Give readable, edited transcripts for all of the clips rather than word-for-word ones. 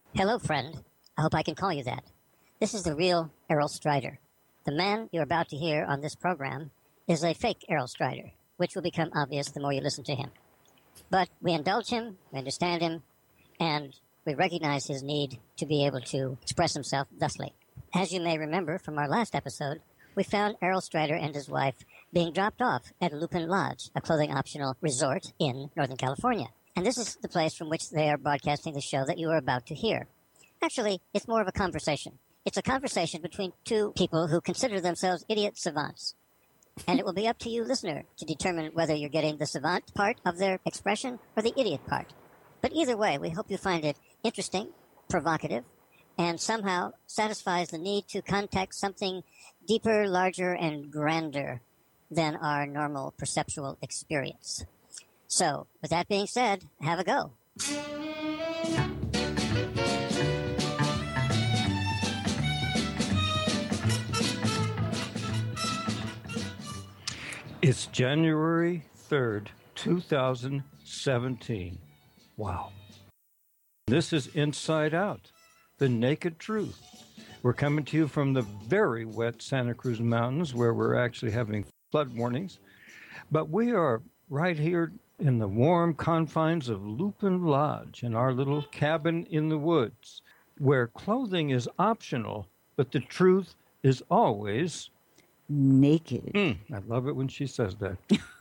Hello, friend. I hope I can call you that. This is the real Errol Strider. The man you're about to hear on this program is a fake Errol Strider, which will become obvious the more you listen to him. But we indulge him, we understand him, and we recognize his need to be able to express himself thusly. As you may remember from our last episode, we found Errol Strider and his wife being dropped off at Lupin Lodge, a clothing optional resort in Northern California. And this is the place from which they are broadcasting the show that you are about to hear. Actually, it's more of a conversation. It's a conversation between two people who consider themselves idiot savants. And it will be up to you, listener, to determine whether you're getting the savant part of their expression or the idiot part. But either way, we hope you find it interesting, provocative, and somehow satisfies the need to contact something deeper, larger, and grander than our normal perceptual experience. So, with that being said, have a go. It's January 3rd, 2017. Wow. This is Inside Out, the naked truth. We're coming to you from the very wet Santa Cruz Mountains, where we're actually having flood warnings. But we are right here in the warm confines of Lupin Lodge, in our little cabin in the woods, where clothing is optional, but the truth is always naked. I love it when she says that.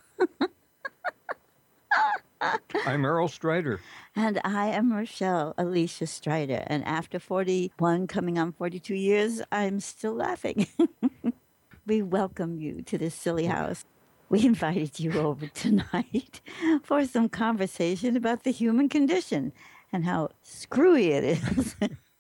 I'm Errol Strider. And I am Rochelle Alicia Strider. And after 41, coming on 42 years, I'm still laughing. We welcome you to this silly house. We invited you over tonight for some conversation about the human condition and how screwy it is.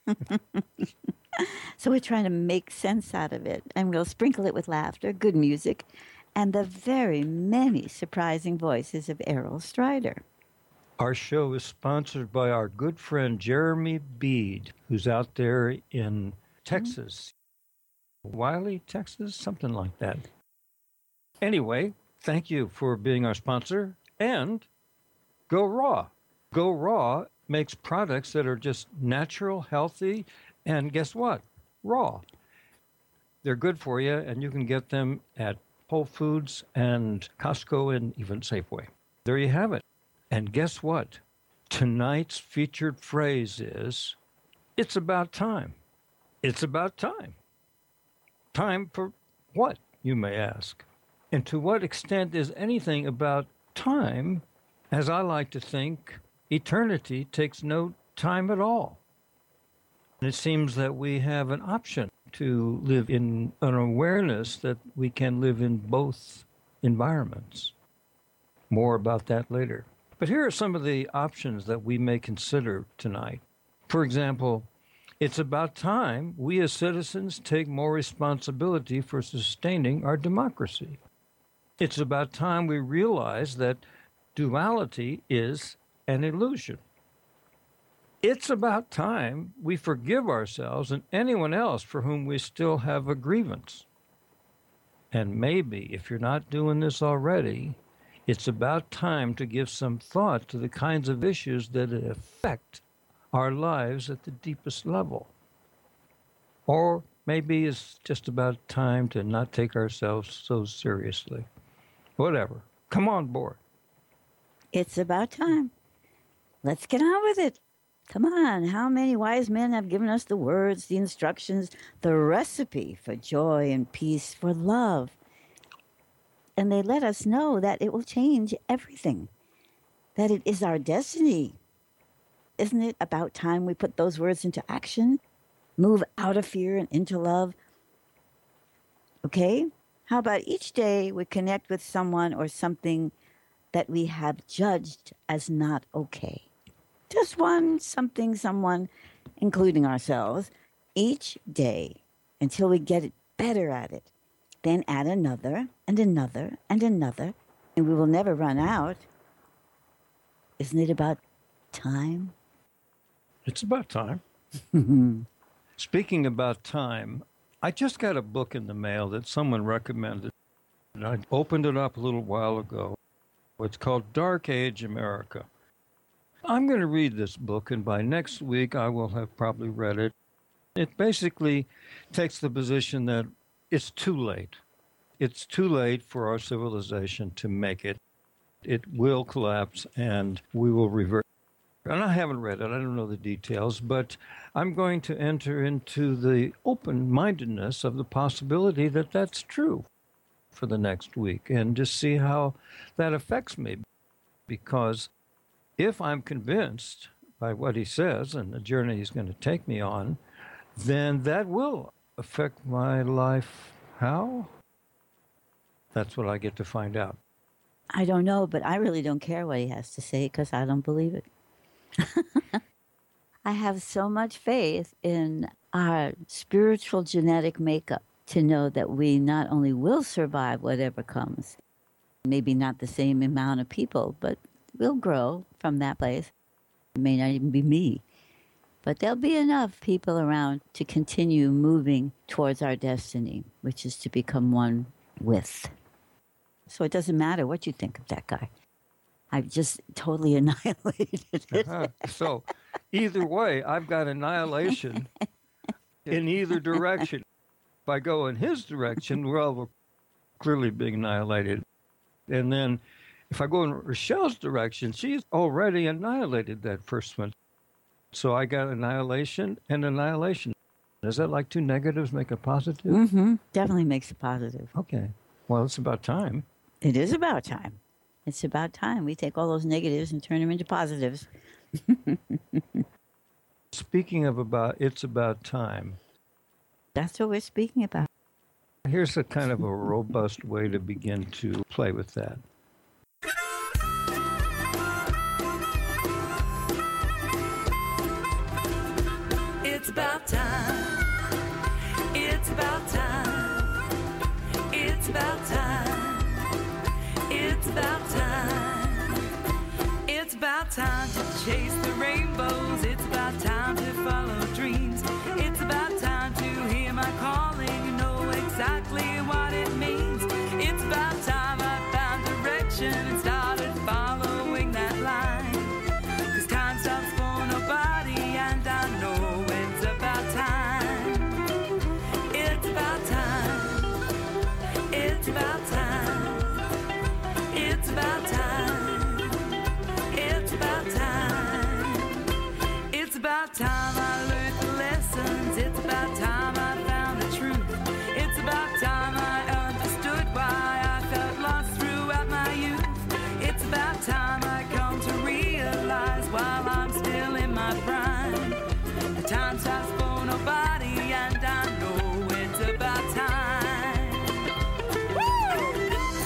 So we're trying to make sense out of it, and we'll sprinkle it with laughter, good music, and the very many surprising voices of Errol Strider. Our show is sponsored by our good friend Jeremy Bede, who's out there in Texas. Wiley, Texas, something like that. Anyway, thank you for being our sponsor, and Go Raw. Go Raw makes products that are just natural, healthy, and guess what? Raw. They're good for you, and you can get them at Whole Foods and Costco and even Safeway. There you have it. And guess what? Tonight's featured phrase is, it's about time. It's about time. Time for what, you may ask? And to what extent is anything about time? As I like to think, eternity takes no time at all. And it seems that we have an option to live in an awareness that we can live in both environments. More about that later. But here are some of the options that we may consider tonight. For example, it's about time we as citizens take more responsibility for sustaining our democracy. It's about time we realize that duality is an illusion. It's about time we forgive ourselves and anyone else for whom we still have a grievance. And maybe, if you're not doing this already, it's about time to give some thought to the kinds of issues that affect our lives at the deepest level. Or maybe it's just about time to not take ourselves so seriously. Whatever. Come on board. It's about time. Let's get on with it. Come on, how many wise men have given us the words, the instructions, the recipe for joy and peace, for love? And they let us know that it will change everything, that it is our destiny. Isn't it about time we put those words into action, move out of fear and into love? Okay, how about each day we connect with someone or something that we have judged as not okay? Just one, something, someone, including ourselves, each day until we get it better at it. Then add another and another and another, and we will never run out. Isn't it about time? It's about time. Speaking about time, I just got a book in the mail that someone recommended, and I opened it up a little while ago. It's called Dark Age America. I'm going to read this book, and by next week I will have probably read it. It basically takes the position that it's too late. It's too late for our civilization to make it. It will collapse, and we will revert. And I haven't read it. I don't know the details, but I'm going to enter into the open-mindedness of the possibility that that's true for the next week and just see how that affects me. Because if I'm convinced by what he says and the journey he's going to take me on, then that will affect my life. How? That's what I get to find out. I don't know, but I really don't care what he has to say because I don't believe it. I have so much faith in our spiritual genetic makeup to know that we not only will survive whatever comes, maybe not the same amount of people, but we'll grow from that place. It may not even be me, but there'll be enough people around to continue moving towards our destiny, which is to become one with. So it doesn't matter what you think of that guy. I've just totally annihilated it. So either way, I've got annihilation in either direction. If I go in his direction, well, we're clearly being annihilated. And then if I go in Rochelle's direction, she's already annihilated that first one. So I got annihilation and annihilation. Is that like two negatives make a positive? Mm-hmm. Definitely makes it positive. Okay. Well, it's about time. It is about time. It's about time we take all those negatives and turn them into positives. Speaking of it's about time. That's what we're speaking about. Here's a kind of a robust way to begin to play with that. It's about time. It's about time. It's about time. It's about time. It's about time to chase the rainbows. It's about time to follow dreams. It's about time to hear my calling and know exactly what it means. It's about time I found direction and started following that line. 'Cause time stops for nobody and I know it's about time. It's about time. It's about time. It's about time. It's about time. It's about time I learned the lessons. It's about time I found the truth. It's about time I understood why I felt lost throughout my youth. It's about time I come to realize while I'm still in my prime. The time stops for nobody and I know it's about time. Woo!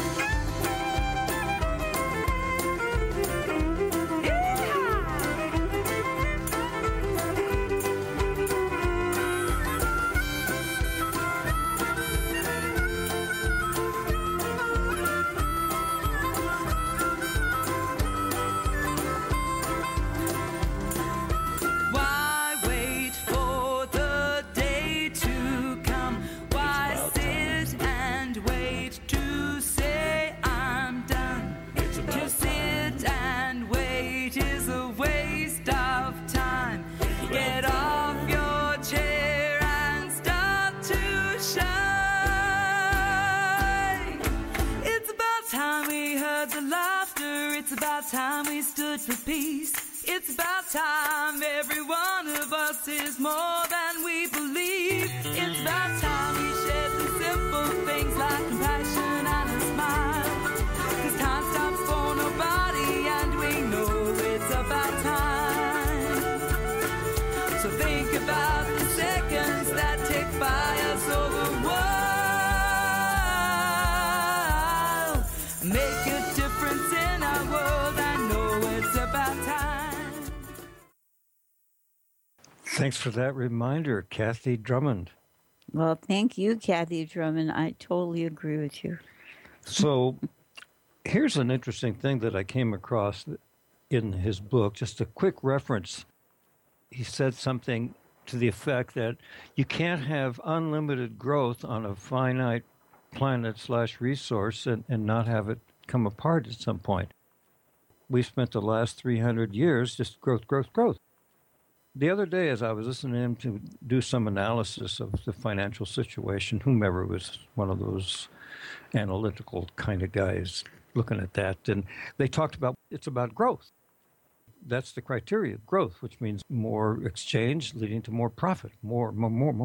Why wait for the day to come? Why sit and wait to say I'm done? To sit and wait is a waste of time. Get off your chair and start to shine. It's about time we heard the laughter. It's about time we stood for peace. It's about time every one of us is more than we believe. It's about time we shared the simple things like compassion and a smile. 'Cause time stops for nobody and we know it's about time. So think about the seconds that tick by us over a while. Make a difference in our world. I know it's about time. Thanks for that reminder, Kathy Drummond. Well, thank you, Kathy Drummond. I totally agree with you. So here's an interesting thing that I came across in his book, just a quick reference. He said something to the effect that you can't have unlimited growth on a finite planet/resource and not have it come apart at some point. we spent the last 300 years just growth, growth, growth. The other day, as I was listening to him to do some analysis of the financial situation, whomever was one of those analytical kind of guys looking at that, and they talked about it's about growth. That's the criteria, growth, which means more exchange leading to more profit, more.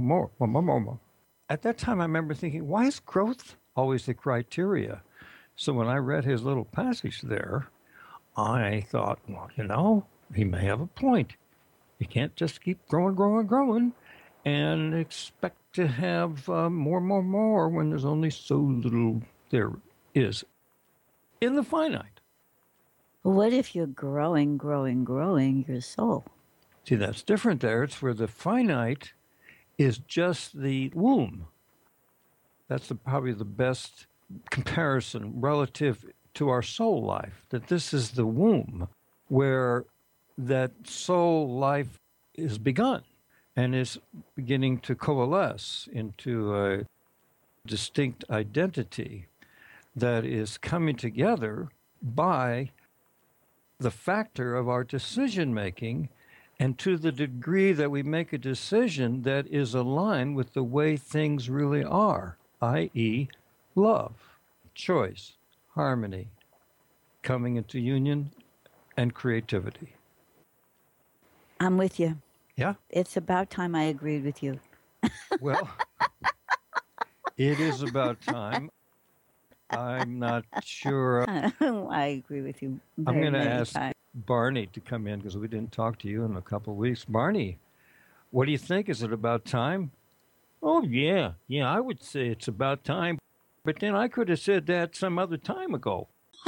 At that time, I remember thinking, why is growth always the criteria? So when I read his little passage there, I thought, well, he may have a point. You can't just keep growing, and expect to have more when there's only so little there is in the finite. What if you're growing your soul? See, that's different there. It's where the finite is just the womb. That's probably the best comparison relative to our soul life, that this is the womb where that soul life is begun and is beginning to coalesce into a distinct identity that is coming together by the factor of our decision making, and to the degree that we make a decision that is aligned with the way things really are, i.e., love, choice, harmony, coming into union, and creativity. I'm with you. Yeah? It's about time I agreed with you. Well, it is about time. I'm not sure. I agree with you. I'm going to ask Barney to come in because we didn't talk to you in a couple of weeks. Barney, what do you think? Is it about time? Oh, yeah. Yeah, I would say it's about time. But then I could have said that some other time ago.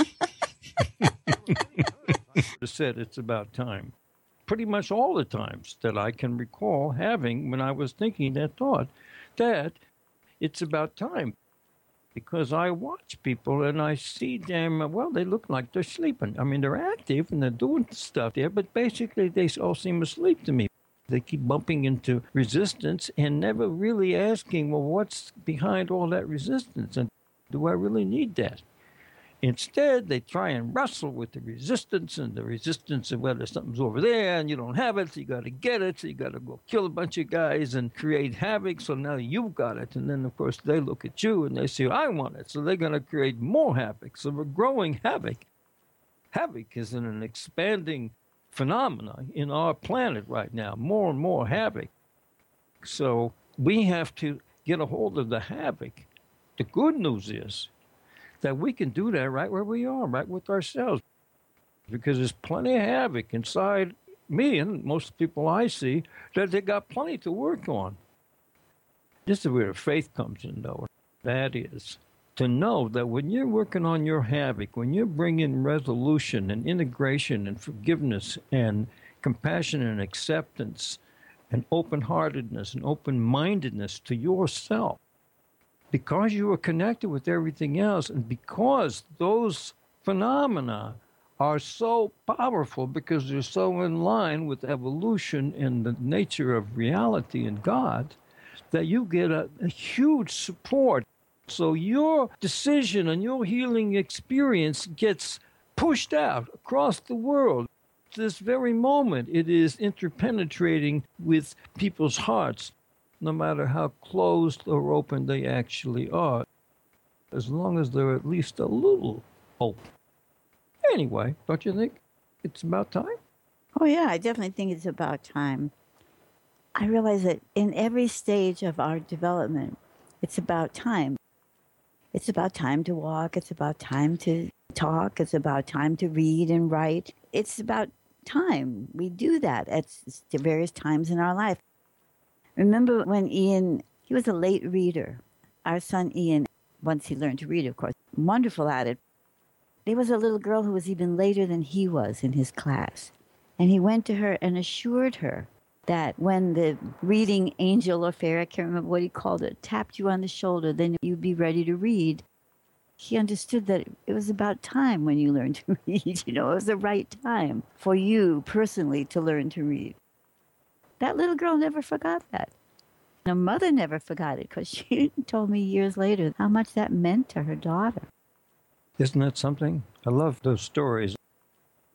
I said it's about time. Pretty much all the times that I can recall having when I was thinking that thought, that it's about time. Because I watch people and I see them, well, they look like they're sleeping. I mean, they're active and they're doing stuff there, but basically they all seem asleep to me. They keep bumping into resistance and never really asking, well, what's behind all that resistance? And do I really need that? Instead, they try and wrestle with the resistance of whether something's over there and you don't have it, so you got to get it, so you got to go kill a bunch of guys and create havoc, so now you've got it. And then, of course, they look at you and they say, I want it, so they're going to create more havoc. So we're growing havoc. Havoc is an expanding phenomena in our planet right now, more and more havoc. So we have to get a hold of the havoc. The good news is that we can do that right where we are, right with ourselves. Because there's plenty of havoc inside me and most people I see that they got plenty to work on. This is where faith comes in, though. That is to know that when you're working on your havoc, when you're bringing resolution and integration and forgiveness and compassion and acceptance and open-heartedness and open-mindedness to yourself, because you are connected with everything else, and because those phenomena are so powerful because they're so in line with evolution and the nature of reality and God, that you get a huge support. So your decision and your healing experience gets pushed out across the world. This very moment, it is interpenetrating with people's hearts, no matter how closed or open they actually are, as long as they're at least a little open. Anyway, don't you think it's about time? Oh, yeah, I definitely think it's about time. I realize that in every stage of our development, it's about time. It's about time to walk. It's about time to talk. It's about time to read and write. It's about time. We do that at various times in our life. Remember when Ian, he was a late reader. Our son Ian, once he learned to read, of course, wonderful at it. There was a little girl who was even later than he was in his class. And he went to her and assured her that when the reading angel or fairy, I can't remember what he called it, tapped you on the shoulder, then you'd be ready to read. He understood that it was about time when you learned to read. You know, it was the right time for you personally to learn to read. That little girl never forgot that. Her mother never forgot it because she told me years later how much that meant to her daughter. Isn't that something? I love those stories.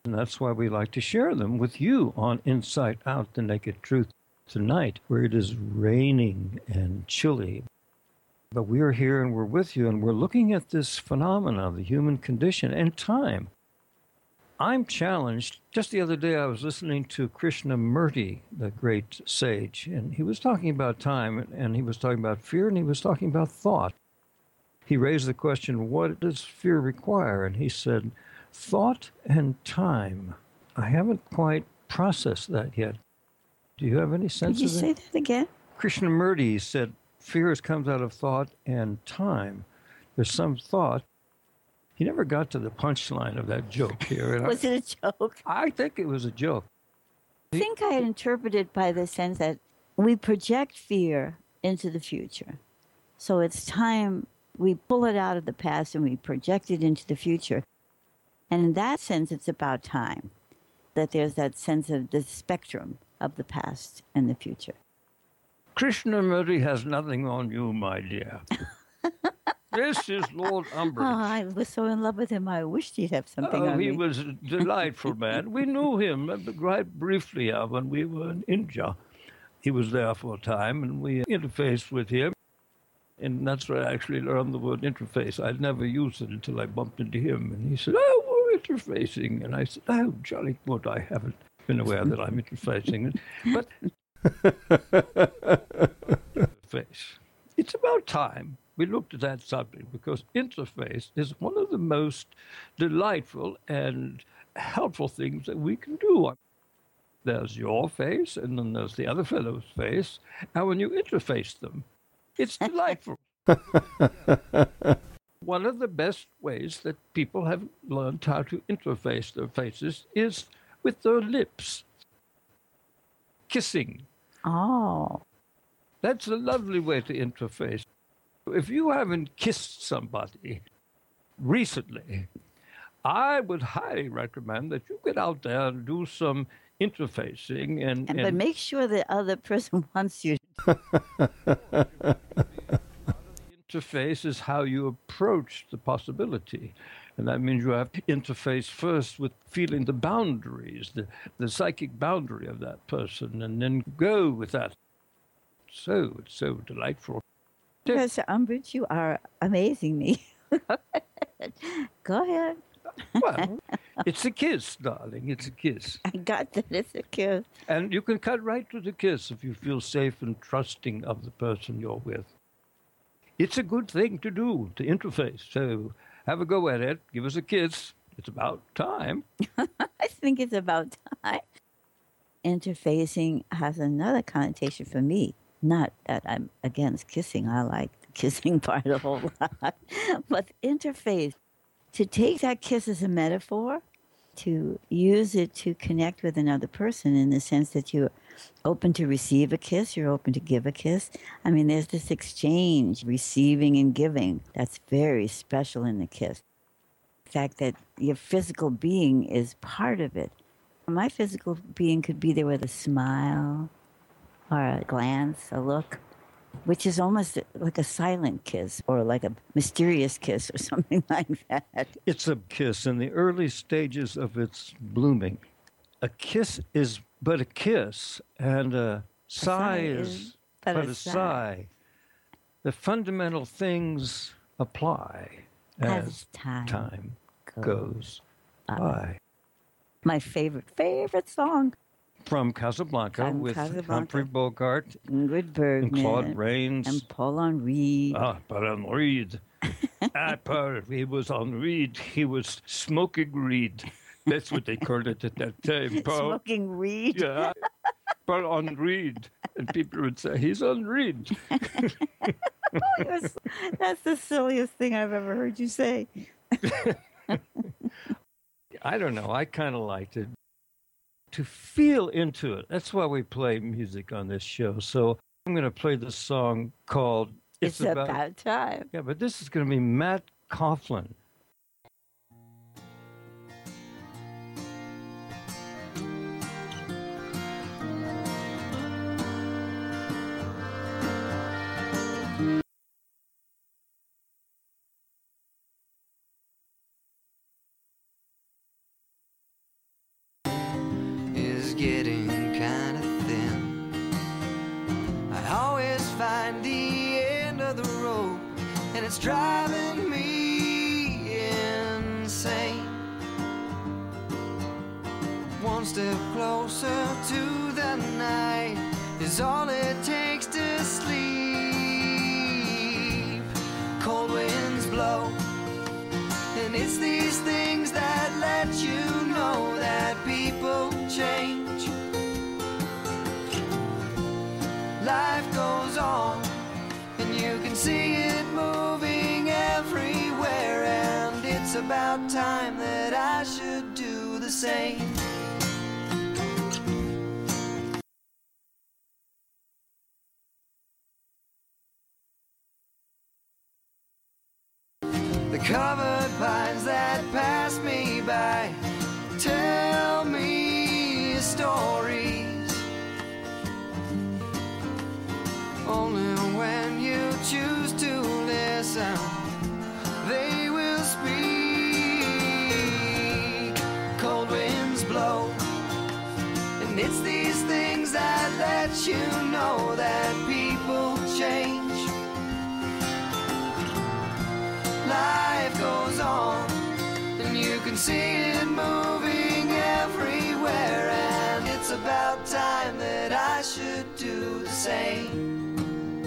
And that's why we like to share them with you on Insight Out, the Naked Truth tonight, where it is raining and chilly. But we are here and we're with you, and we're looking at this phenomena of the human condition and time. I'm challenged. Just the other day, I was listening to Krishnamurti, the great sage, and he was talking about time, and he was talking about fear, and he was talking about thought. He raised the question, what does fear require? And he said, thought and time. I haven't quite processed that yet. Do you have any sense Could you of say it? that again? Krishnamurti said, fear comes out of thought and time. There's some thought. He never got to the punchline of that joke here. And Was it a joke? I think it was a joke. I think I had interpreted by the sense that we project fear into the future. So it's time we pull it out of the past and we project it into the future. And in that sense, it's about time, that there's that sense of the spectrum of the past and the future. Krishnamurti has nothing on you, my dear. This is Lord Oh, Umbridge. I was so in love with him, I wished he'd have something Oh, on he me. was a delightful man. We knew him quite briefly when we were in India. He was there for a time, and we interfaced with him. And that's where I actually learned the word interface. I'd never used it until I bumped into him. And he said, oh, we're interfacing. And I said, oh, jolly good. I haven't been aware that I'm interfacing. But face. It's about time we looked at that subject, because interface is one of the most delightful and helpful things that we can do. There's your face, and then there's the other fellow's face. And when you interface them, it's delightful. One of the best ways that people have learned how to interface their faces is with their lips. Kissing. Oh, That's a lovely way to interface. If you haven't kissed somebody recently, I would highly recommend that you get out there and do some interfacing. but make sure the other person wants you. Interface is how you approach the possibility. And that means you have to interface first with feeling the boundaries, the psychic boundary of that person, and then go with that. So, it's so delightful. Professor Umbridge, you are amazing me. Go ahead. Well, it's a kiss, darling. It's a kiss. I got that. It's a kiss. And you can cut right to the kiss if you feel safe and trusting of the person you're with. It's a good thing to do, to interface. So have a go at it. Give us a kiss. It's about time. I think it's about time. Interfacing has another connotation for me. Not that I'm against kissing. I like the kissing part a whole lot. But interface, to take that kiss as a metaphor, to use it to connect with another person in the sense that you're open to receive a kiss, you're open to give a kiss. I mean, there's this exchange, receiving and giving, that's very special in the kiss. The fact that your physical being is part of it. My physical being could be there with a smile or a glance, a look, which is almost like a silent kiss or like a mysterious kiss or something like that. It's a kiss in the early stages of its blooming. A kiss is but a kiss, and a sigh is but a sigh. The fundamental things apply as time goes by. My favorite song. From Casablanca with Humphrey Bogart, Ingrid Bergman, and Claude Rains, and Paul Henri. Paul Henri. He was Henri. He was smoking reed. That's what they called it at that time. Paul. Smoking reed? Yeah. Paul on reed. And people would say, he's on reed. That's the silliest thing I've ever heard you say. I don't know. I kind of liked it. To feel into it. That's why we play music on this show. So I'm going to play this song called It's About Time. Yeah, but this is going to be Matt Coughlin. and it's driving me insane. One step closer to the night is all it takes to sleep. Cold winds blow, and it's these things that let you know that people change. Life goes on, and you can see it moving everywhere, and it's about time that I should do the same. The covered pines that pass me by tell me stories. Only when you choose to listen, they will speak. Cold winds blow, and it's these things that let you know that people change. Life goes on, and you can see it moving everywhere, and it's about time that I should do the same.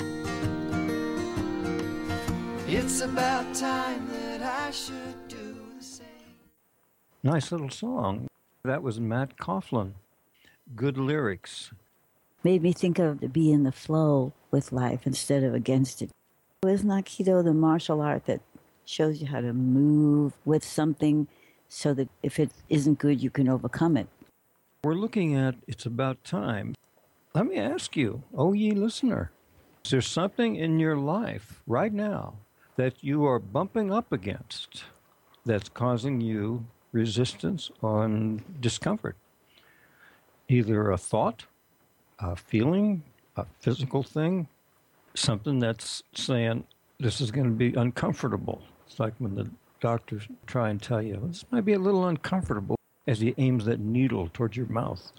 It's about time that I should do the same. Nice little song. That was Matt Coughlin. Good lyrics. Made me think of to be in the flow with life instead of against it. Isn't Aikido the martial art that shows you how to move with something so that if it isn't good, you can overcome it? We're looking at It's About Time. Let me ask you, oh ye listener, is there something in your life right now that you are bumping up against that's causing you resistance or discomfort? Either a thought, a feeling, a physical thing, something that's saying this is going to be uncomfortable. It's like when the doctors try and tell you, this might be a little uncomfortable, as he aims that needle towards your mouth.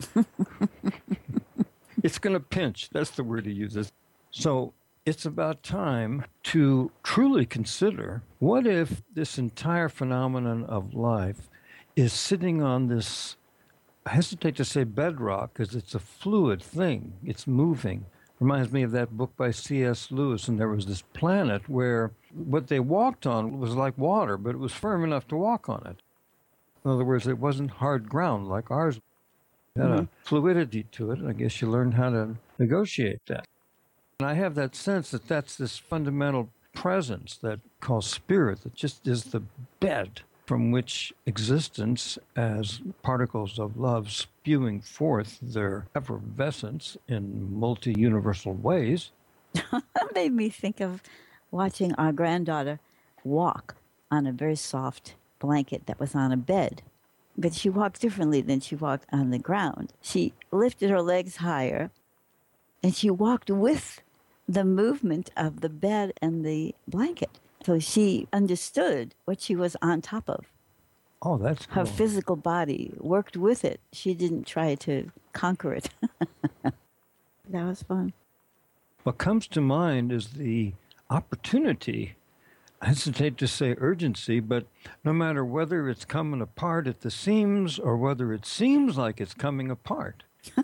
It's going to pinch. That's the word he uses. So it's about time to truly consider, what if this entire phenomenon of life is sitting on this, I hesitate to say bedrock because it's a fluid thing. It's moving. Reminds me of that book by C.S. Lewis, and there was this planet where what they walked on was like water, but it was firm enough to walk on it. In other words, it wasn't hard ground like ours. It had a fluidity to it, and I guess you learned how to negotiate that. And I have that sense that that's this fundamental presence that calls spirit, that just is the bed from which existence, as particles of love spewing forth their effervescence in multi-universal ways. That made me think of watching our granddaughter walk on a very soft blanket that was on a bed. But she walked differently than she walked on the ground. She lifted her legs higher, and she walked with the movement of the bed and the blanket. So she understood what she was on top of. Oh, that's cool. Her physical body worked with it. She didn't try to conquer it. That was fun. What comes to mind is the opportunity. I hesitate to say urgency, but no matter whether it's coming apart at the seams or whether it seems like it's coming apart.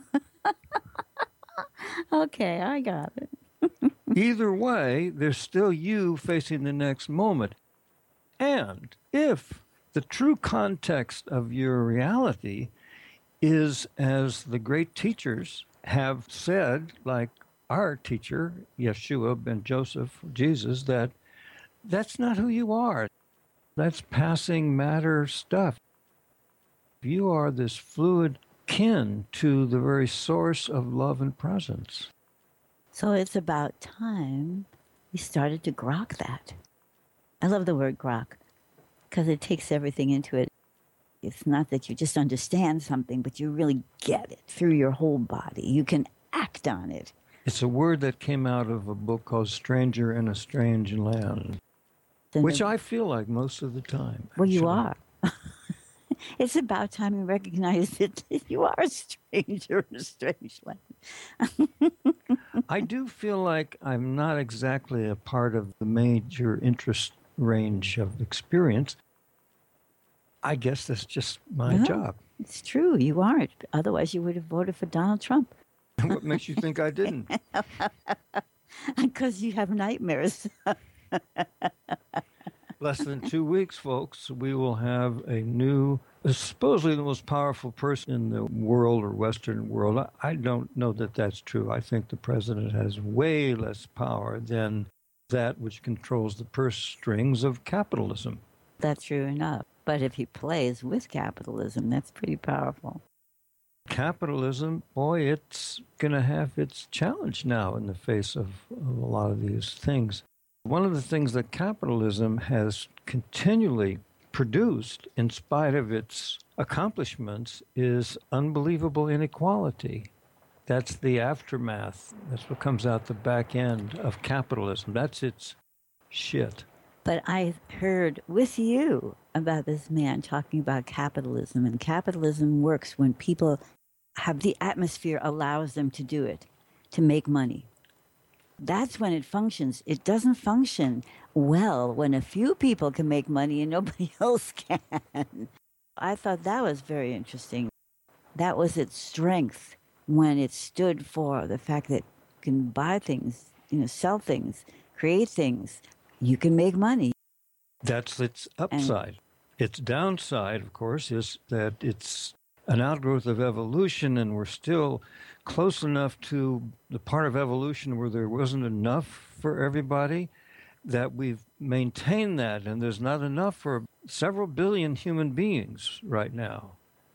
Okay, I got it. Either way, there's still you facing the next moment. And if the true context of your reality is, as the great teachers have said, like our teacher, Yeshua ben Joseph, Jesus, that that's not who you are. That's passing matter stuff. You are this fluid kin to the very source of love and presence. So it's about time we started to grok that. I love the word grok because it takes everything into it. It's not that you just understand something, but you really get it through your whole body. You can act on it. It's a word that came out of a book called Stranger in a Strange Land, which I feel like most of the time. Well, you actually. are. It's about time you recognize that you are a stranger in a strange land. I do feel like I'm not exactly a part of the major interest range of experience. I guess that's just my No. job. It's true. You aren't. Otherwise, you would have voted for Donald Trump. What makes you think I didn't? Because you have nightmares. Less than 2 weeks, folks, we will have a new, supposedly the most powerful person in the world or Western world. I don't know that that's true. I think the president has way less power than that which controls the purse strings of capitalism. That's true enough. But if he plays with capitalism, that's pretty powerful. Capitalism, boy, it's going to have its challenge now in the face of a lot of these things. One of the things that capitalism has continually produced, in spite of its accomplishments, is unbelievable inequality. That's the aftermath. That's what comes out the back end of capitalism. That's its shit. But I heard with you about this man talking about capitalism, and capitalism works when people have the atmosphere allows them to do it, to make money. That's when it functions. It doesn't function well when a few people can make money and nobody else can. I thought that was very interesting. That was its strength when it stood for the fact that you can buy things, sell things, create things. You can make money. That's its upside. Its downside, of course, is that it's an outgrowth of evolution, and we're still close enough to the part of evolution where there wasn't enough for everybody that we've maintained that, and there's not enough for several billion human beings right now.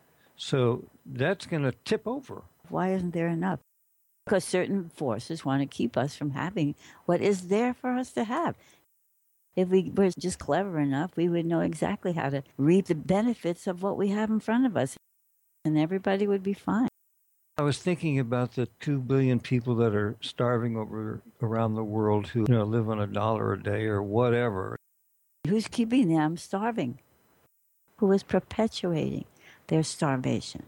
So that's going to tip over. Why isn't there enough? Because certain forces want to keep us from having what is there for us to have. If we were just clever enough, we would know exactly how to reap the benefits of what we have in front of us, and everybody would be fine. I was thinking about the 2 billion people that are starving around the world who live on $1 a day or whatever. Who's keeping them starving? Who is perpetuating their starvation?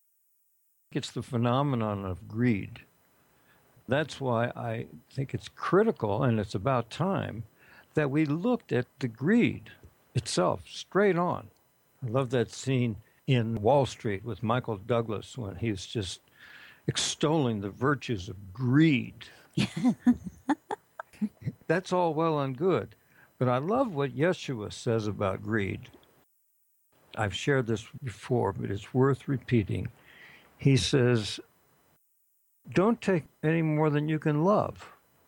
It's the phenomenon of greed. That's why I think it's critical, and it's about time, that we looked at the greed itself straight on. I love that scene in Wall Street with Michael Douglas when he's just extolling the virtues of greed. That's all well and good. But I love what Yeshua says about greed. I've shared this before, but it's worth repeating. He says, don't take any more than you can love.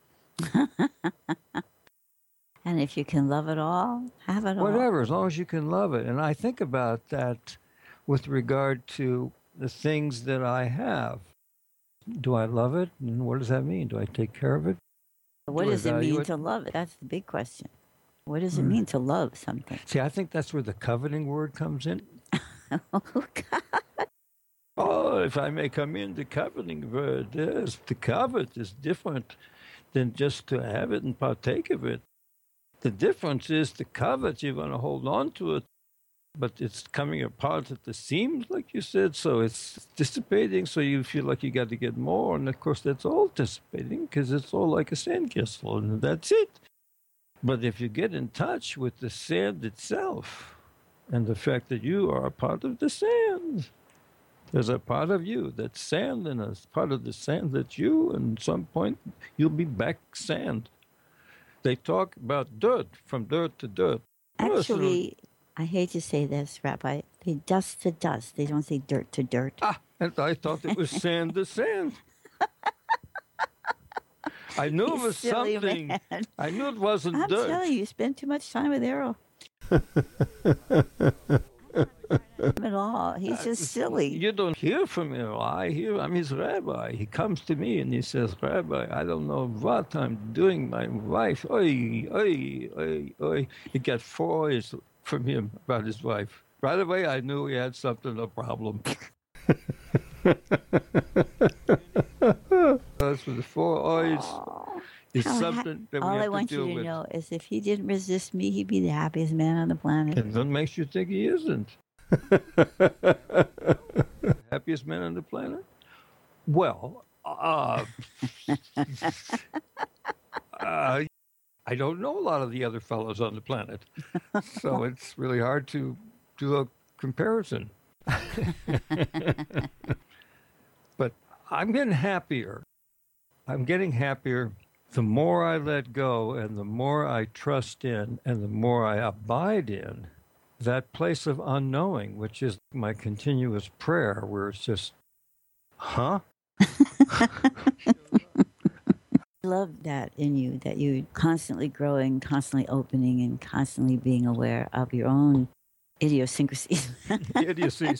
And if you can love it all, have it all. Whatever, as long as you can love it. And I think about that with regard to the things that I have. Do I love it? And what does that mean? Do I take care of it? What Do I does it value mean it? to love it? That's the big question. What does it mean to love something? See, I think that's where the coveting word comes in. Oh, God. Oh, if I may come in, the coveting word, yes, to covet is different than just to have it and partake of it. The difference is to covet, you're going to hold on to it, but it's coming apart at the seams, like you said, so it's dissipating, so you feel like you got to get more, and of course that's all dissipating because it's all like a sandcastle, and that's it. But if you get in touch with the sand itself and the fact that you are a part of the sand, there's a part of you that's sand, and a part of the sand that's you, and at some point you'll be back sand. They talk about dirt, from dirt to dirt. Actually, I hate to say this, Rabbi, they dust to dust. They don't say dirt to dirt. And I thought it was sand to sand. I knew it was Silly something. man. I knew it wasn't I'm dirt. telling you, you spend too much time with Errol. At all. He's just silly. You don't hear from him. I'm his rabbi. He comes to me and he says, Rabbi, I don't know what I'm doing. My wife, oi, oi, oi, oi. He got 4 oys from him about his wife. Right away, I knew he had something, a problem. That's with the 4 oys. It's something that we All have I want to you deal to with. know is if he didn't resist me, he'd be the happiest man on the planet. And what makes you think he isn't? Happiest man on the planet? Well, I don't know a lot of the other fellows on the planet, so it's really hard to do a comparison. But I'm getting happier. I'm getting happier the more I let go and the more I trust in and the more I abide in that place of unknowing, which is my continuous prayer, where it's just, huh? I love that in you, that you constantly growing, constantly opening, and constantly being aware of your own idiosyncrasies. Idiocies.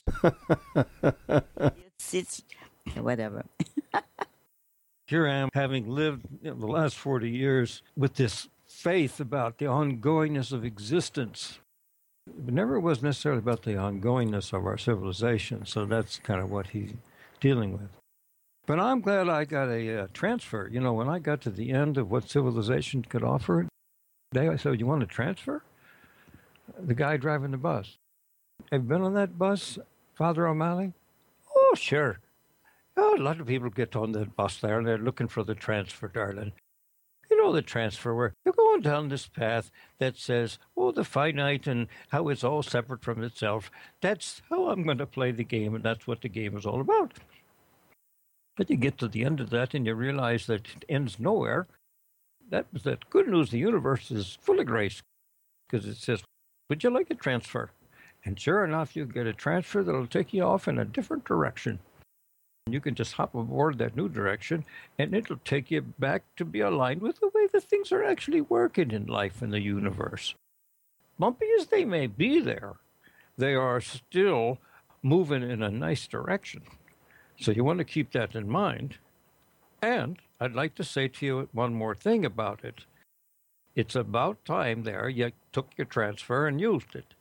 It's whatever. Here I am, having lived the last 40 years with this faith about the ongoingness of existence. It never was necessarily about the ongoingness of our civilization, so that's kind of what he's dealing with. But I'm glad I got a transfer. You know, when I got to the end of what civilization could offer, I said, you want a transfer? The guy driving the bus. Have you been on that bus, Father O'Malley? Oh, sure. Oh, a lot of people get on that bus there, and they're looking for the transfer, darling. You know the transfer where you're going down this path that says, oh, the finite and how it's all separate from itself. That's how I'm going to play the game, and that's what the game is all about. But you get to the end of that and you realize that it ends nowhere. That good news, the universe is full of grace, because it says, would you like a transfer? And sure enough, you get a transfer that'll take you off in a different direction. You can just hop aboard that new direction, and it'll take you back to be aligned with the way that things are actually working in life and the universe. Bumpy as they may be there, they are still moving in a nice direction. So you want to keep that in mind. And I'd like to say to you one more thing about it. It's about time there you took your transfer and used it.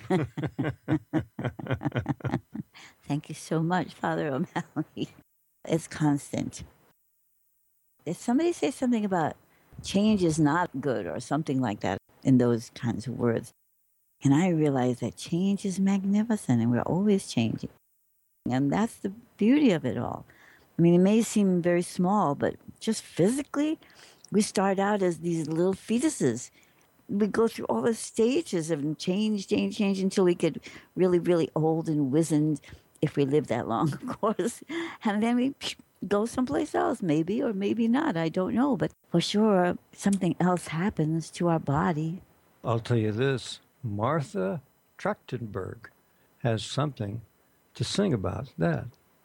Thank you so much, Father O'Malley. It's constant. If somebody says something about change is not good or something like that in those kinds of words, and I realize that change is magnificent and we're always changing. And that's the beauty of it all. I mean, it may seem very small, but just physically, we start out as these little fetuses. We go through all the stages of change until we get really, really old and wizened, if we live that long, of course. And then we go someplace else, maybe or maybe not. I don't know. But for sure, something else happens to our body. I'll tell you this. Martha Trachtenberg has something to sing about that.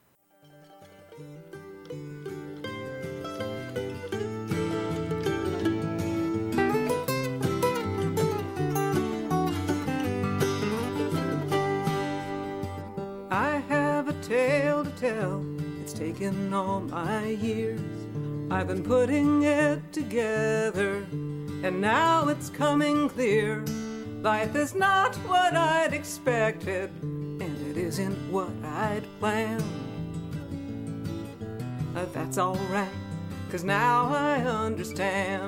I have a tale to tell. It's taken all my years. I've been putting it together, and now it's coming clear. Life is not what I'd expected, and it isn't what I'd planned. That's alright, 'cause now I understand.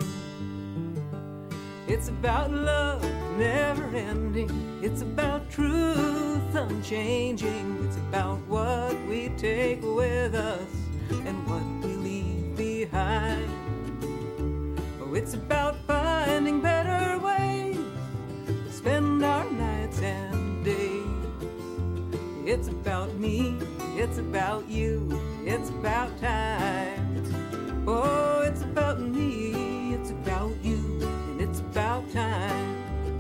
It's about love never ending. It's about truth unchanging. It's about what we take with us and what we leave behind. Oh, it's about finding better ways to spend our nights and days. It's about me, it's about you, it's about time. Oh, it's about me, it's about you, and it's about time.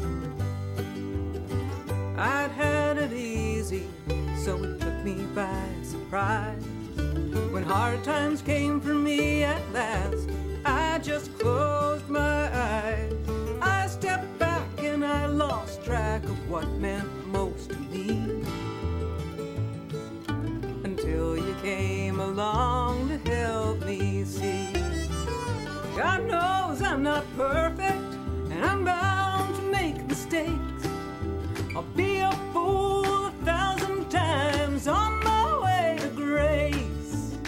I'd had it easy, so it took me by surprise. When hard times came for me at last, I just closed my eyes. I stepped back and I lost track of what meant most to me. Until you came along to help me see. God knows I'm not perfect, and I'm bound to make mistakes. I'll be a fool 1,000 times on my way to grace.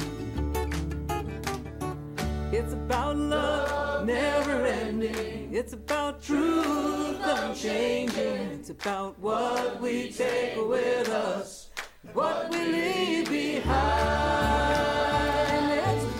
It's about love never ending. It's about truth unchanging. It's about what we take with us, what we leave behind. It's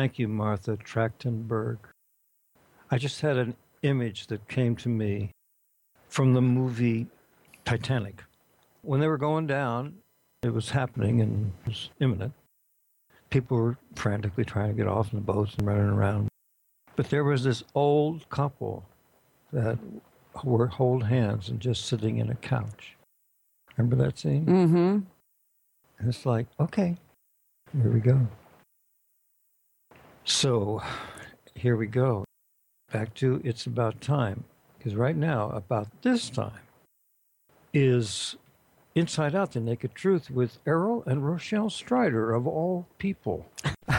Thank you, Martha Trachtenberg. I just had an image that came to me from the movie Titanic. When they were going down, it was happening and it was imminent. People were frantically trying to get off in the boats and running around. But there was this old couple that were hold hands and just sitting in a couch. Remember that scene? Mm-hmm. And it's like, okay, here we go. So here we go. Back to It's About Time. Because right now, about this time, is Inside Out, The Naked Truth with Errol and Rochelle Strider, of all people.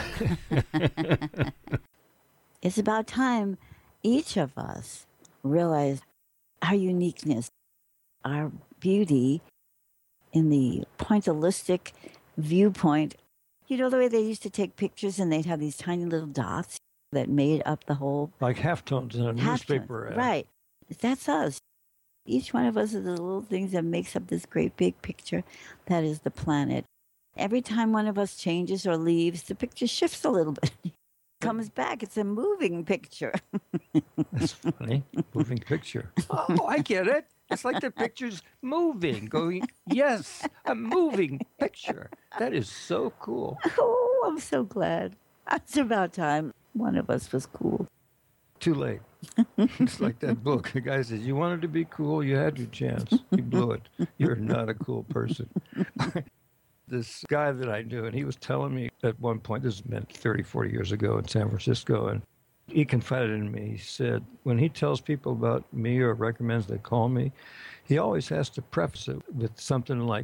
It's about time each of us realize our uniqueness, our beauty in the pointillistic viewpoint. You know the way they used to take pictures and they'd have these tiny little dots that made up the whole... Like halftones in a newspaper ad. Right. That's us. Each one of us is the little things that makes up this great big picture that is the planet. Every time one of us changes or leaves, the picture shifts a little bit. Comes back. It's a moving picture. That's funny. Moving picture. Oh, I get it. It's like the picture's moving, going, yes, a moving picture. That is so cool. Oh, I'm so glad. It's about time one of us was cool. Too late. It's like that book. The guy says, you wanted to be cool, you had your chance. You blew it. You're not a cool person. This guy that I knew, and he was telling me at one point, this meant 30, 40 years ago in San Francisco, and he confided in me. He said, when he tells people about me or recommends they call me, he always has to preface it with something like,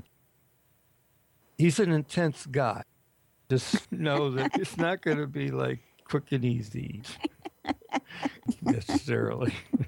he's an intense guy. Just know that it's not going to be like quick and easy necessarily.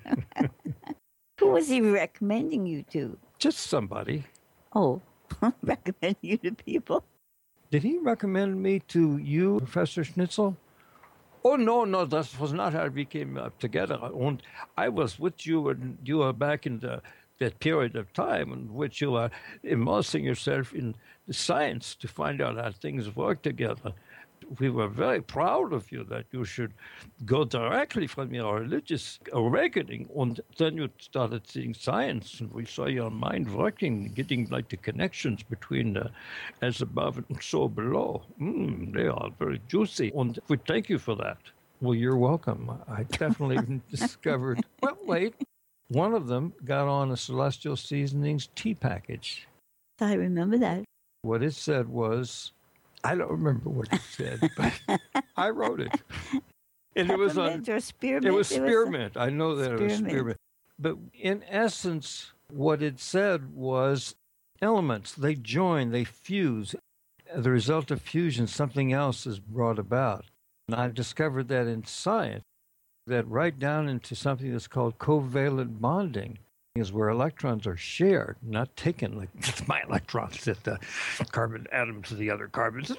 Who was he recommending you to? Just somebody. Oh, recommend you to people? Did he recommend me to you, Professor Schnitzel? Oh, no, that was not how we came up together. And I was with you when you were back in that period of time in which you were immersing yourself in the science to find out how things work together. We were very proud of you that you should go directly from your religious awakening, and then you started seeing science, and we saw your mind working, getting like the connections between the as above and so below. They are very juicy, and we thank you for that. Well, you're welcome. I definitely discovered. Well, wait. One of them got on a Celestial Seasonings tea package. I remember that. What it said was, I don't remember what it said, but I wrote it. And it was on. Or spearmint. It was spearmint. I know that it was Spearmint. spearmint. But in essence, what it said was elements. They join, they fuse. The result of fusion, something else is brought about. And I discovered that in science, that right down into something that's called covalent bonding is where electrons are shared, not taken. Like, it's my electrons that the carbon atom to the other carbon says,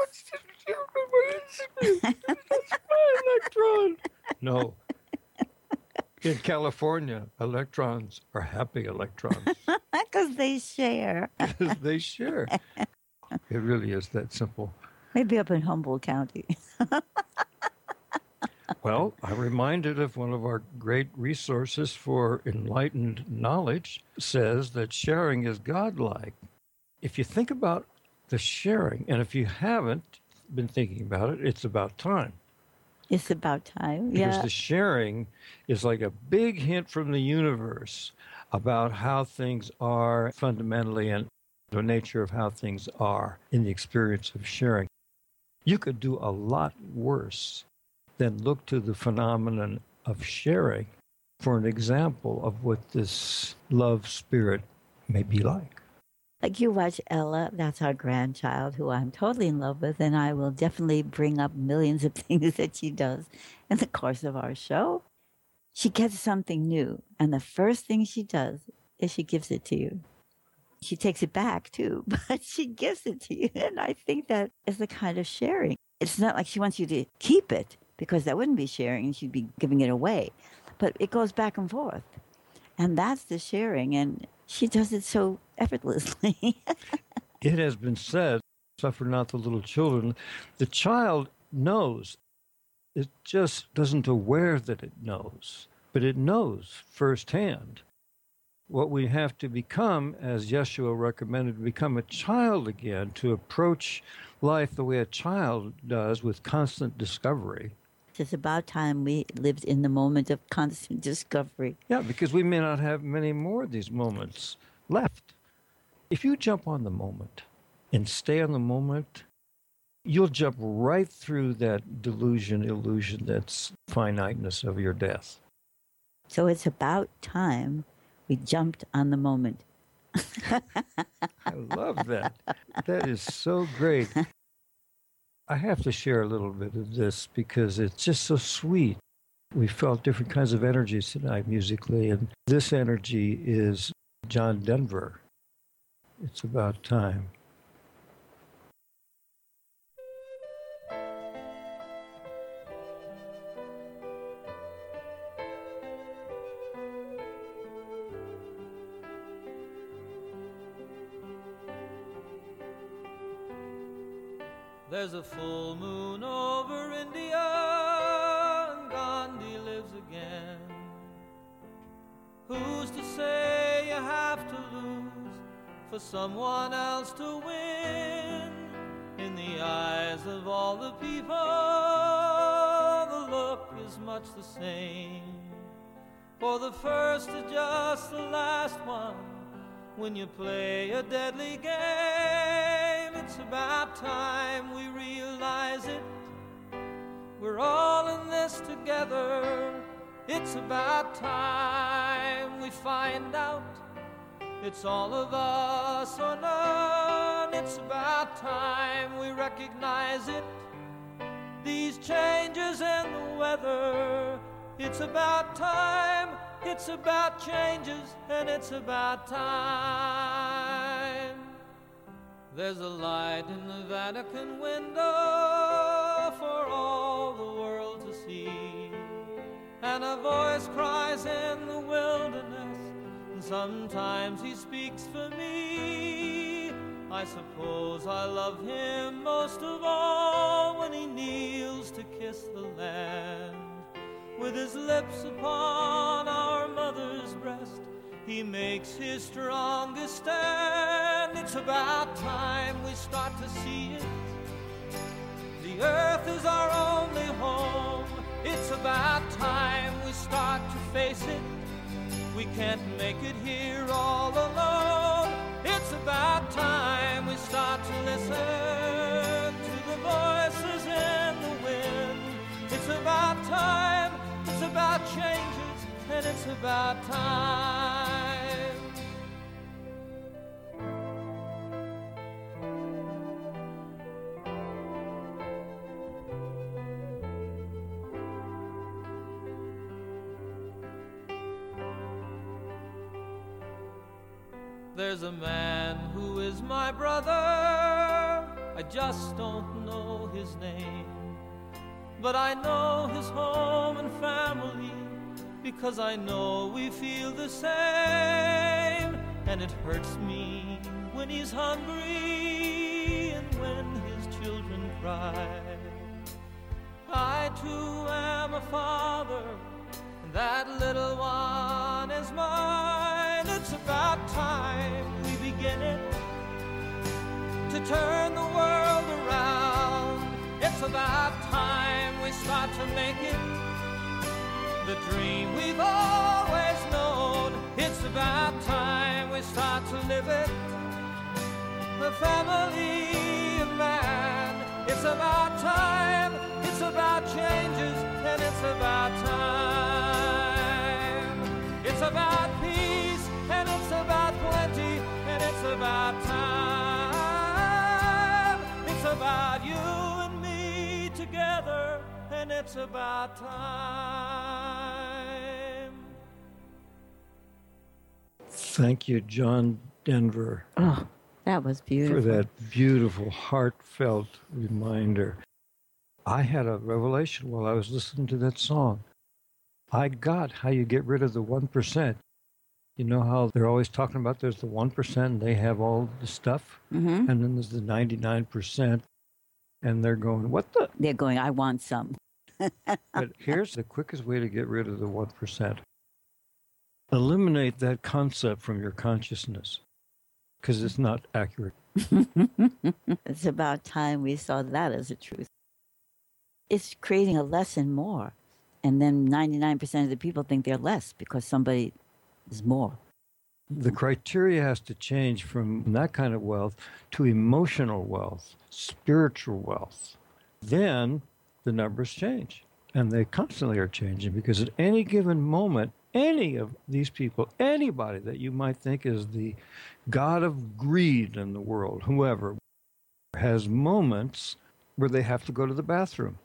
that's my electron. No. In California, electrons are happy electrons. Because they share. Because they share. It really is that simple. Maybe up in Humboldt County. Well, I'm reminded of one of our great resources for enlightened knowledge says that sharing is godlike. If you think about the sharing, and if you haven't been thinking about it, it's about time. It's about time. Because Yeah. the sharing is like a big hint from the universe about how things are fundamentally and the nature of how things are in the experience of sharing. You could do a lot worse than look to the phenomenon of sharing for an example of what this love spirit may be like. Like you watch Ella, that's our grandchild, who I'm totally in love with, and I will definitely bring up millions of things that she does in the course of our show. She gets something new, and the first thing she does is she gives it to you. She takes it back, too, but she gives it to you, and I think that is the kind of sharing. It's not like she wants you to keep it, because that wouldn't be sharing, and she'd be giving it away. But it goes back and forth, and that's the sharing, and she does it so effortlessly. It has been said, suffer not the little children. The child knows It just doesn't aware that it knows, but it knows firsthand. What we have to become, as Yeshua recommended, become a child again, to approach life the way a child does, with constant discovery. It's about time we lived in the moment of constant discovery. Yeah, because we may not have many more of these moments left. If you jump on the moment and stay on the moment, you'll jump right through that illusion that's finiteness of your death. So it's about time we jumped on the moment. I love that. That is so great. I have to share a little bit of this because it's just so sweet. We felt different kinds of energies tonight musically, and this energy is John Denver. It's about time. There's a full moon over India, and Gandhi lives again. Who's to say you have to lose for someone else to win? In the eyes of all the people, the look is much the same. For the first is just the last one when you play a deadly game. It's about time we realize it. We're all in this together. It's about time we find out it's all of us or none. It's about time we recognize it. These changes in the weather. It's about time. It's about changes, and it's about time. There's a light in the Vatican window for all the world to see, and a voice cries in the wilderness, and sometimes he speaks for me. I suppose I love him most of all when he kneels to kiss the land. With his lips upon our mother's breast, he makes his strongest stand. It's about time we start to see it. The earth is our only home. It's about time we start to face it. We can't make it here all alone. It's about time we start to listen to the voices in the wind. It's about time. It's about changes, and it's about time. There's a man who is my brother. I just don't know his name. But I know his home and family, because I know we feel the same. And it hurts me when he's hungry and when his children cry. I too am a father, and that little one is mine. It's about time we begin it, to turn the world around. It's about time we start to make it the dream we've always known. It's about time we start to live it, the family of man. It's about time, it's about changes, and it's about time. It's about peace, and it's about plenty, and it's about time. It's about you and me together, and it's about time. Thank you, John Denver, Oh, that was beautiful. for that beautiful, heartfelt reminder. I had a revelation while I was listening to that song. I got how you get rid of the 1%. You know how they're always talking about there's the 1%, and they have all the stuff, Mm-hmm. and then there's the 99%, and they're going, what the? They're going, I want some. But here's the quickest way to get rid of the 1%. Eliminate that concept from your consciousness because it's not accurate. It's about time we saw that as a truth. It's creating a less and more. And then 99% of the people think they're less because somebody is more. The criteria has to change from that kind of wealth to emotional wealth, spiritual wealth. Then the numbers change. And they constantly are changing because at any given moment, any of these people, anybody that you might think is the god of greed in the world, whoever, has moments where they have to go to the bathroom.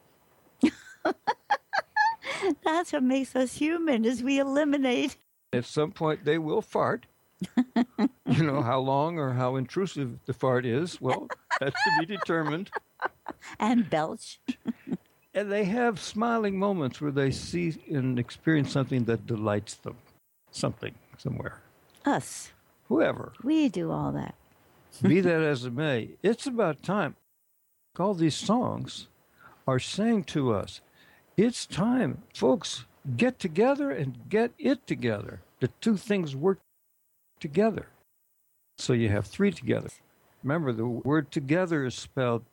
That's what makes us human, is we eliminate. At some point, they will fart. You know, how long or how intrusive the fart is, well, that's to be determined. And belch. And they have smiling moments where they see and experience something that delights them. Something, somewhere. Us. Whoever. We do all that. Be that as it may, it's about time. All these songs are saying to us, it's time, folks, get together and get it together. The two things work together. So you have three together. Remember, the word together is spelled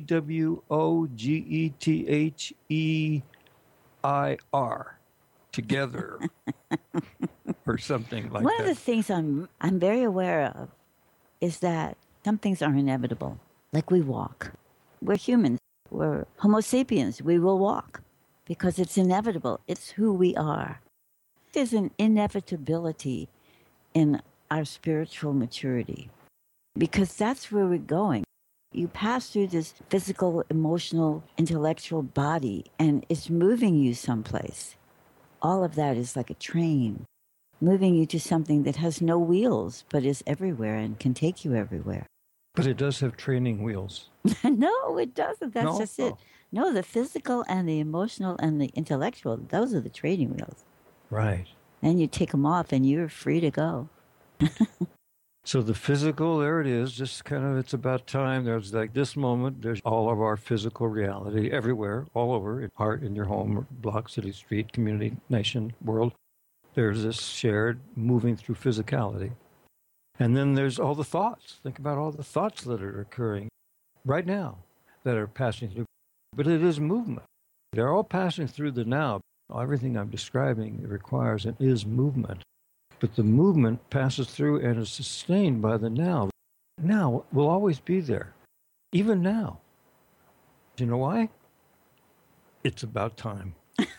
T-W-O-G-E-T-H-E-I-R. Together. Or something like One that. of the things I'm very aware of is that some things are inevitable. Like we walk. We're humans. We're Homo sapiens. We will walk because it's inevitable. It's who we are. There's an inevitability in our spiritual maturity because that's where we're going. You pass through this physical, emotional, intellectual body and it's moving you someplace. All of that is like a train, moving you to something that has no wheels, but is everywhere and can take you everywhere. But it does have training wheels. No, it doesn't. That's No? just it. Oh. No, the physical and the emotional and the intellectual, those are the training wheels. Right. And you take them off and you're free to go. So the physical, there it is, just kind of, it's about time. There's like this moment, there's all of our physical reality everywhere, all over, in art, in your home, block, city, street, community, nation, world. There's this shared moving through physicality. And then there's all the thoughts. Think about all the thoughts that are occurring right now that are passing through. But it is movement. They're all passing through the now. Everything I'm describing requires and is movement. But the movement passes through and is sustained by the now. Now will always be there, even now. Do you know why? It's about time.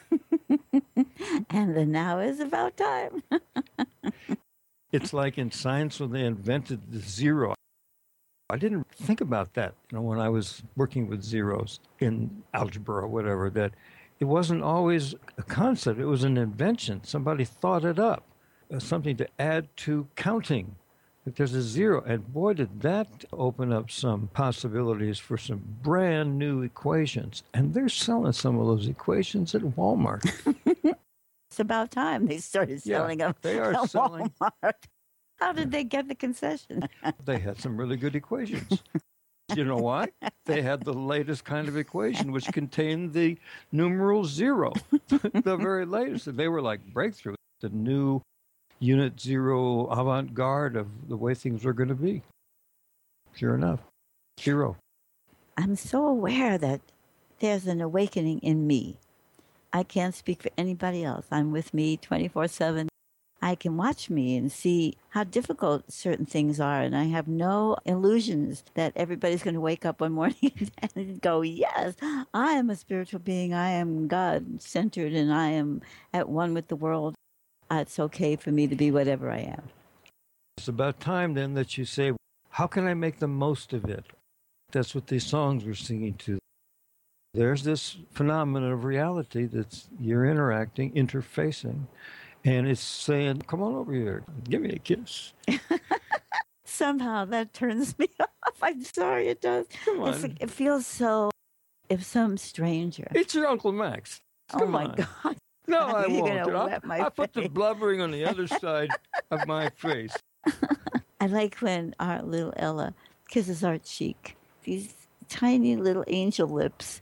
And the now is about time. It's like in science when they invented the zero. I didn't think about that, when I was working with zeros in algebra or whatever, that it wasn't always a concept. It was an invention. Somebody thought it up. Something to add to counting. That there's a zero. And boy, did that open up some possibilities for some brand new equations. And they're selling some of those equations at Walmart. It's about time they started selling them. They are at selling. Walmart. How did they get the concession? They had some really good equations. You know why? They had the latest kind of equation, which contained the numeral zero, the very latest. And they were like breakthrough, the new unit zero avant-garde of the way things are going to be. Sure enough, zero. I'm so aware that there's an awakening in me. I can't speak for anybody else. I'm with me 24/7. I can watch me and see how difficult certain things are. And I have no illusions that everybody's going to wake up one morning and go, yes, I am a spiritual being. I am God-centered and I am at one with the world. It's okay for me to be whatever I am. It's about time then that you say, how can I make the most of it? That's what these songs were singing to. There's this phenomenon of reality that's you're interacting, interfacing, and it's saying, come on over here, give me a kiss. Somehow that turns me off. I'm sorry, it does. Come on. It feels so, if some stranger. It's your Uncle Max. Oh, Come my on. God. No, I You're won't. gonna wet my I put the face. blubbering on the other side of my face. I like when our little Ella kisses our cheek. These tiny little angel lips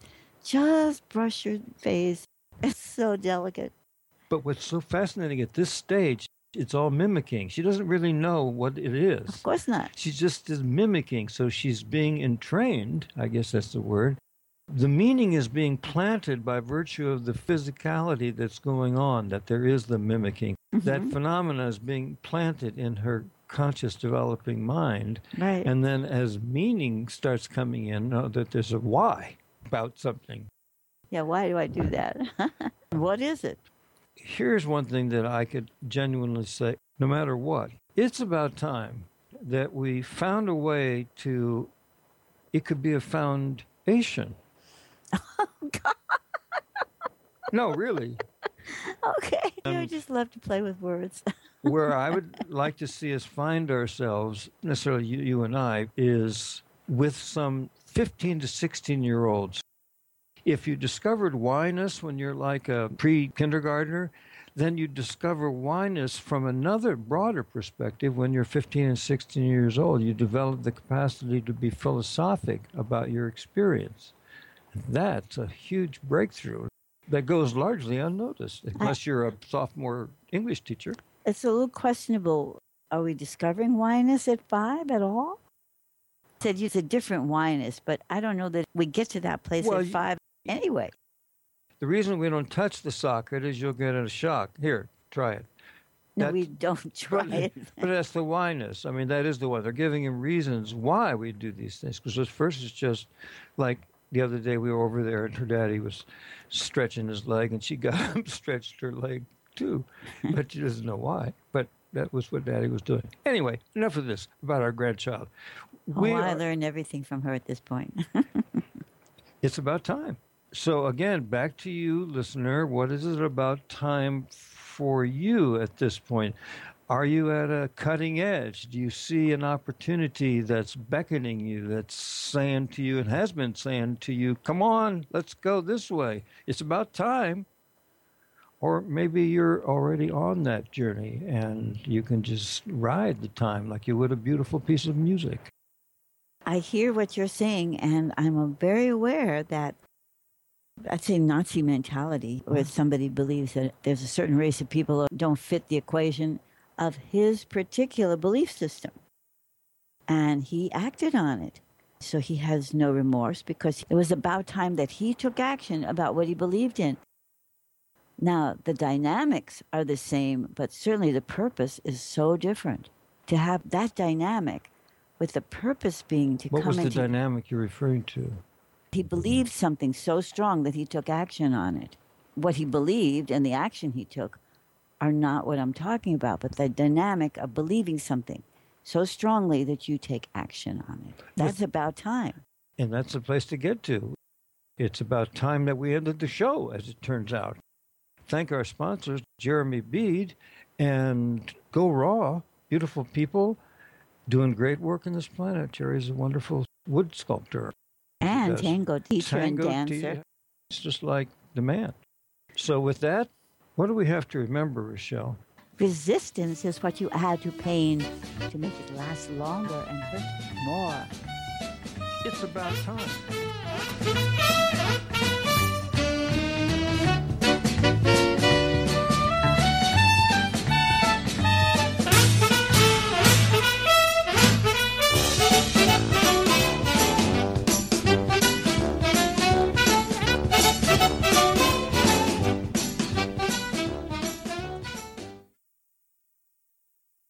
just brush your face. It's so delicate. But what's so fascinating at this stage, it's all mimicking. She doesn't really know what it is. Of course not. She just is mimicking. So she's being entrained, I guess that's the word. The meaning is being planted by virtue of the physicality that's going on, that there is the mimicking. That phenomena is being planted in her conscious developing mind. Right. And then as meaning starts coming in, that there's a why about something. Yeah, why do I do that? What is it? Here's one thing that I could genuinely say, no matter what, it's about time that we found a way to, it could be a foundation. Oh, God. No, really. Okay. I just love to play with words. Where I would like to see us find ourselves, necessarily you and I, is with some 15 to 16-year-olds. If you discovered whyness when you're like a pre-kindergartner, then you discover whyness from another broader perspective when you're 15 and 16 years old. You develop the capacity to be philosophic about your experience. That's a huge breakthrough that goes largely unnoticed, unless you're a sophomore English teacher. It's a little questionable. Are we discovering whyness at 5 at all? Said it's a different whyness, but I don't know that we get to that place at 5 anyway. The reason we don't touch the socket is you'll get a shock. Here, try it. No, we don't try it. But that's the whyness. I mean, that is the one. They're giving him reasons why we do these things. Because at first it's just like the other day we were over there and her daddy was stretching his leg and she got up and stretched her leg too. But she doesn't know why. But that was what daddy was doing. Anyway, enough of this about our grandchild. I learned everything from her at this point. It's about time. So again, back to you, listener. What is it about time for you at this point? Are you at a cutting edge? Do you see an opportunity that's beckoning you, that's saying to you and has been saying to you, come on, let's go this way. It's about time. Or maybe you're already on that journey and you can just ride the time like you would a beautiful piece of music. I hear what you're saying, and I'm very aware that I'd say Nazi mentality, where somebody believes that there's a certain race of people that don't fit the equation of his particular belief system. And he acted on it. So he has no remorse because it was about time that he took action about what he believed in. Now, the dynamics are the same, but certainly the purpose is so different. To have that dynamic with the purpose being to What come into... was the dynamic you're referring to? He believed something so strong that he took action on it. What he believed and the action he took are not what I'm talking about, but the dynamic of believing something so strongly that you take action on it. That's about time. And that's the place to get to. It's about time that we ended the show, as it turns out. Thank our sponsors, Jeremy Bede and Go Raw, beautiful people doing great work on this planet. Jerry's a wonderful wood sculptor. And tango teacher and dancer. Teacher. It's just like the man. So with that, what do we have to remember, Rochelle? Resistance is what you add to pain to make it last longer and hurt more. It's about time.